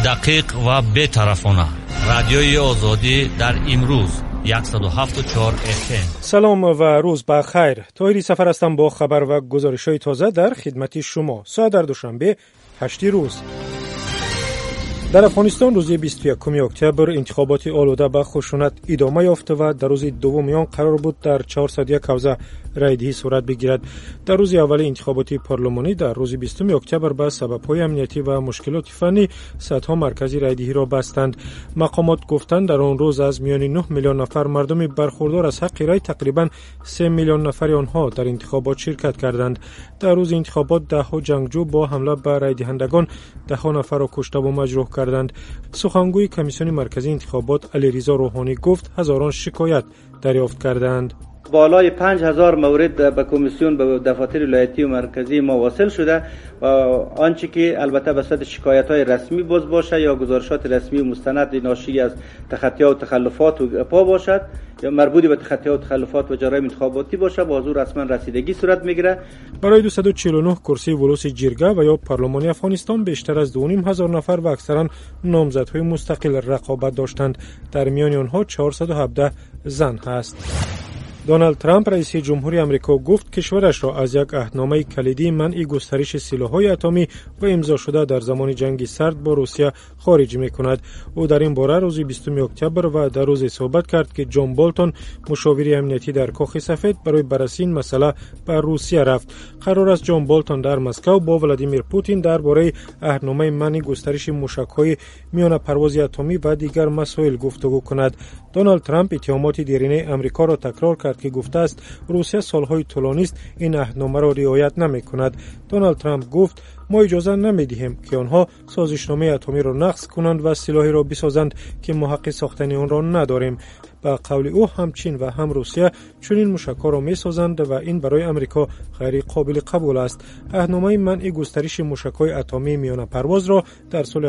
دقیق و بی‌طرفانه. رادیوی آزادی در امروز 107.4 FM. سلام و روز بخیر. طاهری سفر هستم با خبر و گزارش‌های تازه در خدمت شما. ساعت در دوشنبه 8 روز. در افغانستان روز 21 اکتبر انتخابات آلوده به خشونت ادامه یافت و در روز دوم آن قرار بود در 401 حوزه رایدهی صورت بگیرد. در روز اول انتخابات پارلمانی در روز 20 اکتبر به سبب‌های امنیتی و مشکلات فنی صدها مرکز رایدهی را بستند. مقامات گفتند در آن روز از میان 9 میلیون نفر مردم برخوردار از حق رای تقریباً 3 میلیون نفر آنها در انتخابات شرکت کردند. در روز انتخابات دهها جنگجو با حمله به رای دهندگان دهها نفر را کشته و مجروح کردند. سخنگوی کمیسیون مرکزی انتخابات علیرضا روحانی گفت هزاران شکایت دریافت کردند. بالای 5000 مورد به کمیسیون به دفاتر ولایتی و مرکزی ما واصل شده و آنچه که البته به صورت شکایت‌های رسمی باز باشه یا گزارشات رسمی و مستند ناشی از تخطی‌ها و تخلفات و پا باشد یا مربوط به تخطی‌ها و تخلفات و جرایم انتخاباتی باشه با حضور رسما رسیدگی صورت میگیره. برای 249 کرسی ولوس جرگه و یا پارلمانی افغانستان بیشتر از 2,500 نفر و اکثرا نامزدهای مستقل رقابت داشتند. در میان آنها 417 زن هست. دونالد ترامپ رئیس جمهوری آمریکا گفت کشورش را از یک عهدنامه کلیدی منع گسترش سلاح‌های اتمی و امضا شده در زمان جنگ سرد با روسیه خارج می‌کند. او در این باره روز 20 اکتبر و در روز صحبت کرد که جان بولتون مشاور امنیتی در کاخ سفید برای بررسی این مسئله به روسیه رفت. قرار است جان بولتون در مسکو با ولادیمیر پوتین درباره عهدنامه منع گسترش موشک‌های میان پرواز اتمی و دیگر مسائل گفتگو کند. دونالد ترامپ اتهامات دیرینه آمریکا را تکرار کرد که گفته است روسیه سالهای طولانی است این عهدنامه را رعایت نمی‌کند. دونالد ترامپ گفت ما اجازه نمی‌دهیم که آنها سازشنامه اتمی را نقض کنند و سلاحی را بسازند که ما حق ساختن آن را نداریم. با قول او هم چین و هم روسیه چنین موشک‌ها را می‌سازند و این برای آمریکا غیر قابل قبول است. عهدنامه منع گسترش موشک‌های اتمی میان پرواز را در سال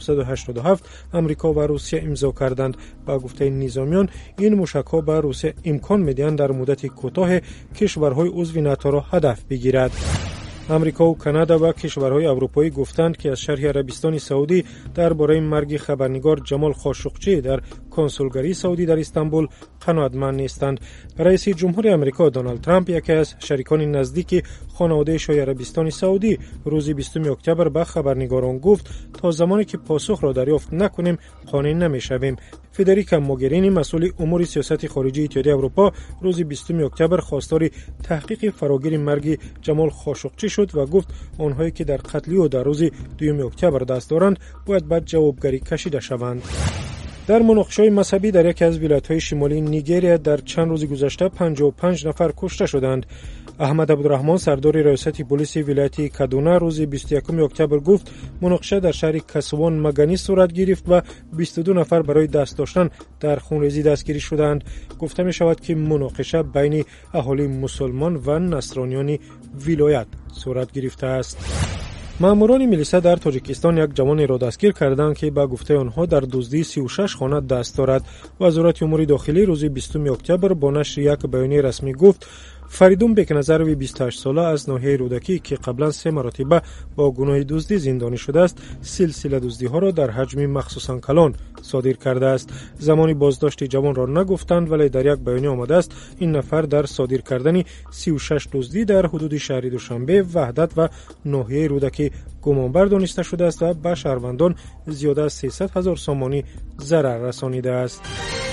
1987 آمریکا و روسیه امضا کردند. با گفته نظامیان این موشک‌ها به روسیه امکان می‌دهند در مدت کوتاه کشورهای عضو ناتو را هدف بگیرد. امریکا و کانادا و کشورهای اروپایی گفتند که از شرح عربستان سعودی درباره مرگ خبرنگار جمال خاشقچی در کنسولگری سعودی در استانبول قناعتمند نیستند. رئیس جمهوری آمریکا دونالد ترامپ یکی از شریکان نزدیک خانواده شاه عربستان سعودی روز 20 اکتبر به خبرنگاران گفت تا زمانی که پاسخ را دریافت نکنیم قانع نمی‌شویم. فدریکا موگرینی مسئول امور سیاست خارجی اتحادیه اروپا روز 20 اکتبر خواستار تحقیق فراگیر مرگ جمال خاشقچی شد و گفت آنهایی که در قتل او در روز 2 اکتبر دست دارند باید به جوابگری کشیده شوند. در مناقشه‌های مذهبی در یکی از ولایت‌های شمالی نیگریا در چند روز گذشته 55 نفر کشته شدند. احمد عبدالرحمن سردار ریاست پلیس ولایت کادونا روز 21 اکتبر گفت مناقشه در شهر کسوان مگانی صورت گرفت و 22 نفر برای دست داشتن در خونریزی دستگیری شدند. گفته می شود که مناقشه بین اهالی مسلمان و نصرانیان ولایت صورت گرفته است. ماموران ملیسا در تاجیکستان یک جوان را دستگیر کردند که با گفته آنها در دزدی 36 خانه دست دارد. وزارت امور داخلی روز 20 اکتبر با نشر یک بیانیه رسمی گفت فریدون بکنظروی 28 ساله از ناحیه رودکی که قبلا 3 مرتبه با گناه دزدی زندانی شده است سلسله دزدی‌ها را در حجم مخصوصاً کلان صادر کرده است. زمانی بازداشت جوان را نگفتند ولی در یک بیانیه آمده است این نفر در صادر کردن 36 دزدی در حدود شهر دوشنبه وحدت و ناحیه رودکی گمانبر دانسته شده است و به شهروندان زیاده از 300,000 سامانی ضرر رسانیده است.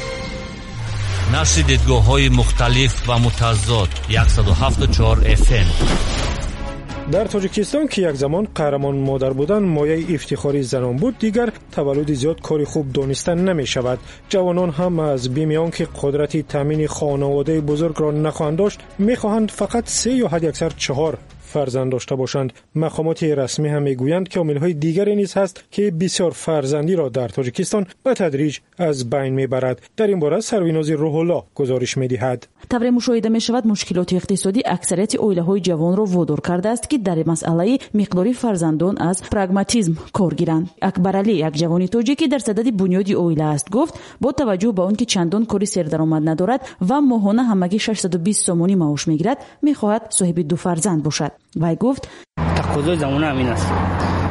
نشر دیدگاه‌های مختلف و متضاد 107.4 FM. در تاجیکستان که یک زمان قهرمان مادر بودن مایه افتخاری زنان بود دیگر تولد زیاد کاری خوب دانستن نمی شود. جوانان هم از بیم آنکه قدرتی تامین خانواده بزرگ را نخواهند داشت می خواهند فقط 3 یا حد اکثر 4 فرزند داشته باشند. مقامات رسمی هم میگویند که عامل‌های دیگری نیز هست که بسیار فرزندی را در تاجیکستان به تدریج از بین میبرد. در این باره سرویناز روح الله گزارش میدهد. طبری مشاهده می شود مشکلات اقتصادی اکثریت عائله‌های جوان را وادار کرده است که در مسئله مقداری فرزندان از پراگماتیسم کار گیرند. اکبر علی یک جوان تاجیکی در صدد بنیاد عائله است گفت با توجه به آنکه چندان کاری سردرآمد ندارد و ماهانه همگی 620 سومانی معاش میگیرد میخواهد صاحب 2 فرزند باشد. وی گفت تقاضای زمانه همین است.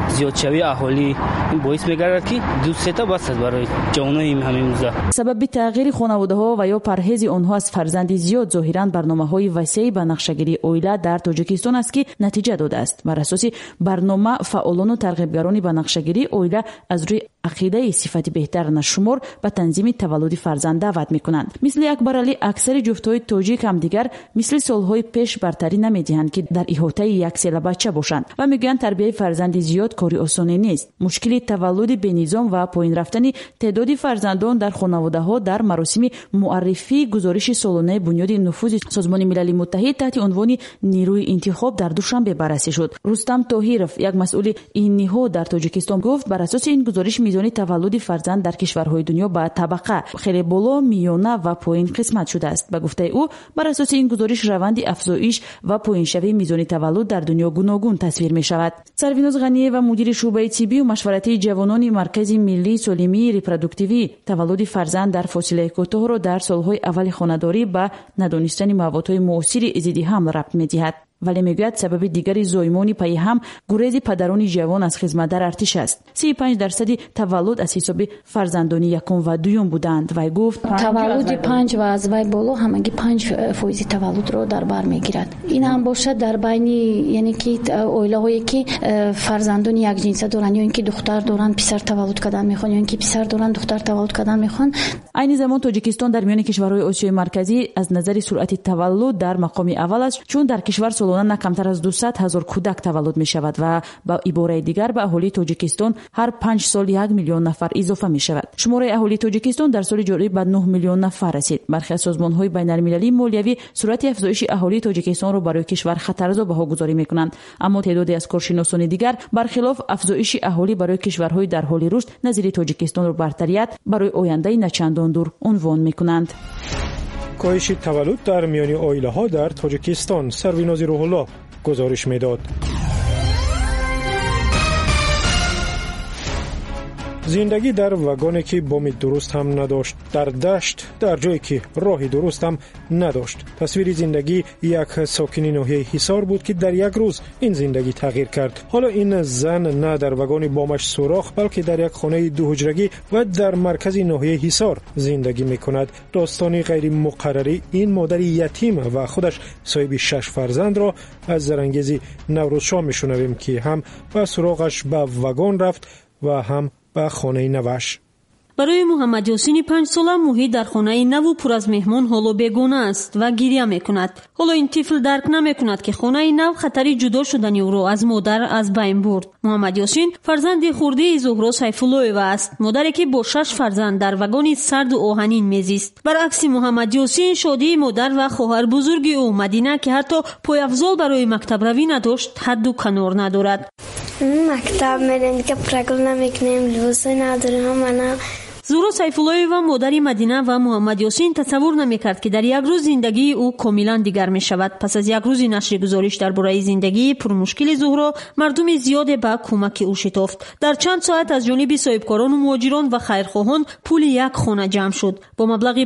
زیادشوی اهالی این باعث می‌گردد که دو سه تا بس برای جوانای همین روزا. سبب تغییر خانواده‌ها و یا پرهیز آنها از فرزند زیاد ظاهراً برنامه‌های وسیع به نقشه‌گیری اویلا در تاجیکستان است که نتیجه داده است. بر اساس برنامه فعالان و ترغیبگران به نقشه‌گیری اویلا از روی عقیده صفت بهتر نشمار به تنظیم تولد فرزند دعوت می‌کنند. مثل اکبرعلی اکثر جفت‌های تاجیک هم دیگر مثل سال‌های پیش برتری نمی‌دهند که در احاطه یک سال بچه باشند و میگویند تربیت فرزند زیاد کاری آسانی نیست. مشکل تولد بنظام و پایین رفتن تعداد فرزندان در خانواده‌ها در مراسم معرفی گزارش سالانه بنیاد نفوذ سازمان ملل متحد تحت عنوان نیروی انتخاب در دوشنبه بررسی شد. رستم طاهرов یک مسئول این نهاد در تاجیکستان گفت بر اساس این گزارش میزان تولد فرزند در کشورهای دنیا با طبقه خیلی بالا، میانه و پایین قسمت شده است. به گفته او بر اساس این گزارش روند افزایش و پایین شوی میزان تولد در دنیا گوناگون تصویر می شود. سرویناز غنیه و مدیر شعبه طبی و مشورتی جوانان مرکز ملی سالمی ریپرودوکتیوی تولد فرزند در فاصله کوتاه را در سالهای اول خانه‌داری به ندانستن موادهای مؤثر ضد حمل ربط می‌دهد. ولی میگوید سبب دیگری زایمان پی هم گریز پدران جوان از خدمت در ارتش است. 35% تولد از حساب فرزندان یکم و دوم بودند. وی گفت تولد 5 و از وی بالا همگی 5% تولد را در بر میگیرد. این هم باشد در بین یعنی که اویلاهایی که فرزندان یک جنسه دارند یا اینکه دختر دارند پسر تولد کردن میخوان یا اینکه پسر دارند دختر تولد کردن میخوان. این زمان تاجیکستان در میان کشورهای آسیای مرکزی از نظر سرعت تولد در مقام اول است، چون در کشور سالانه نه کمتر از 200,000 کودک تولد می شود و با عبارت دیگر به اهالی تاجیکستان هر 5 سال 1 میلیون نفر اضافه می شود. شماره اهالی تاجیکستان در سال جاری به 9 میلیون نفر رسید. برخی از سازمان‌های بین‌المللی مالیوی سرعت افزایش اهالی تاجیکستان را برای کشور خطرزا بهاگذاری می کنند، اما تعدادی از کارشناسان دیگر برخلاف افزایش اهالی برای کشورهای در حال رشد نظیر تاجیکستان را برتریت برای آینده نچندان دور عنوان می کنند. کاهش تولد در میان عائله‌ها در تاجیکستان. سرویناز روح الله گزارش می‌داد. زندگی در واگانی که بام درست هم نداشت، در دشت، در جایی که راه درست هم نداشت. تصویر زندگی یک ساکن ناحیه حصار بود که در یک روز این زندگی تغییر کرد. حالا این زن نه در واگن بامش سوراخ بلکه در یک خانه دو حجرگی و در مرکز ناحیه حصار زندگی می‌کند. داستانی غیر مقرری این مادر یتیم و خودش صاحب 6 فرزند را از زرنگیز نوروزشاه می‌شنویم که هم به سراغش به واگن رفت و هم به خانه نوش. برای محمد یاسین 5 ساله محیط در خانه نو پر از مهمان حالا بیگانه است و گریه میکند. حالا این طفل درک نمیکند که خانه نو خطری جدا شدن او را از مادر از بین برد. محمد یاسین فرزند خورده زهرا سیفاللویوا است، مادری که با 6 فرزند در واگن سرد و آهنین میزیست. برعکس محمد یاسین شادی مادر و خواهر بزرگ او مدینه که حتی پای افضل برای مکتب روی نداشت حد و کنار ندارد. مکتب میریم که پرگل نمیکنیم، لباس نداریم. زهرا سیفاللویوا مادری مدینه و محمد یاسین تصور نمیکرد که در یک روز زندگی او کاملا دیگر می شود. پس از یک روز نشر گزارش درباره زندگی پرمشکل زهرا، مردم زیاد به کمک او شتافت. در چند ساعت از جانب صاحبکاران و مهاجران و خیرخواهان پول یک خانه جمع شد. با مبلغ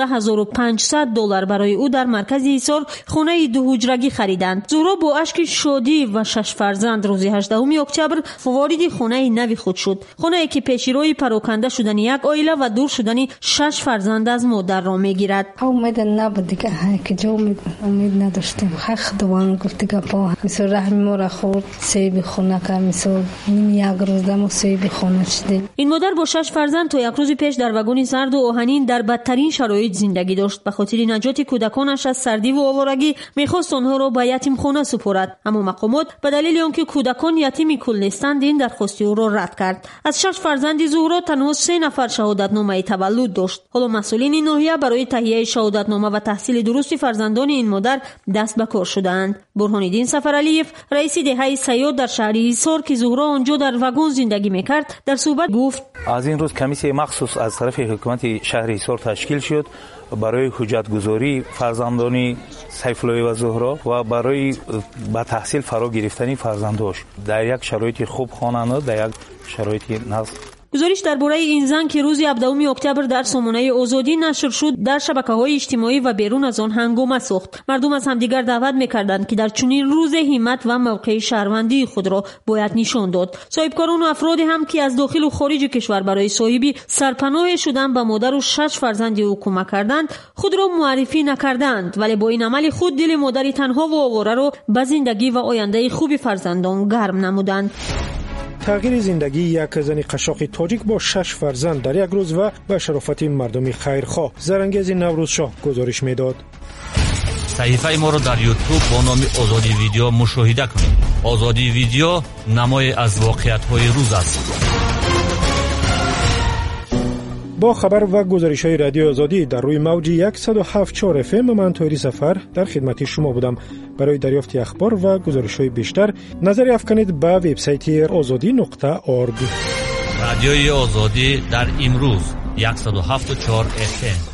$15,500 برای او در مرکز حصار خانه دو حجرگی خریدند. زهرا با اشک شادی و 6 فرزند روز 18 اکتبر وارد خانه نو خود شد. خانه‌ای که پیشروی پراکنده شدن یک عائله و دور شدن 6 فرزند از مادر را میگیرد. امید نبود دیگه که جو امید نداشتیم. حق دوان گفت دیگه با مثل رحم ما را خورد، سیب خونه کرد، مثل یک روز دم سیب خونه شدیم. این مادر با 6 فرزند تا یک روز پیش در واگن سرد و آهنین در بدترین شرایط زندگی داشت. به خاطر نجات کودکانش از سردی و آوارگی میخواست آنها را به یتیم خانه سپرد، اما مقامات به دلیل آنکه کودکان یتیم کل نیستند این درخواست او را رد کرد. از 6 فرزند زهرا تنها 3 نفر شهادتنامه تولد داشت. حالا مسئولین ناحیه برای تهیه شهادتنامه و تحصیل درست فرزندان این مادر دست به کار شدند. برهان‌الدین سفرعلیف رئیس دهه سیاد در شهر حصار که زهرا آنجا در واگن زندگی میکرد در صحبت گفت از این روز کمیته مخصوص از طرف حکومت شهر حصار تشکیل شد برای حجتگذاری فرزندان سیفاللویوا و زهرا و برای به تحصیل فرا گرفتن فرزنداش در یک شرایط خوب خواننده در یک شرایط نزد گزارش درباره این زن که روز 17 اکتبر در سامانه آزادی نشر شد در شبکه‌های اجتماعی و بیرون از آن هنگامه ساخت. مردم از همدیگر دعوت می‌کردند که در چنین روز همت و موقع شهروندی خود را باید نشان داد. صاحبکاران و افرادی هم که از داخل و خارج کشور برای صاحبی سرپناه شدن به مادر و 6 فرزند او کمک کردند خود را معرفی نکردند، ولی با این عمل خود دل مادری تنها و آواره را به زندگی و آینده خوب فرزندان گرم نمودند. تغییر زندگی یک زن قشاق تاجیک با 6 فرزند در یک روز و به شرافت مردم خیرخواه. زرنگیز نوروز شاه گزارش میداد. صحیفه ما را در یوتیوب با نام آزادی ویدیو مشاهده کنید. آزادی ویدیو نمای از واقعیت‌های روز است. با خبر و گزارش‌های رادیو آزادی در روی موج 107.4 FM من طاهری سفر در خدمت شما بودم. برای دریافت اخبار و گزارش‌های بیشتر نظر افکنید به وبسایت azadi.org. رادیوی آزادی در امروز 107.4 FM.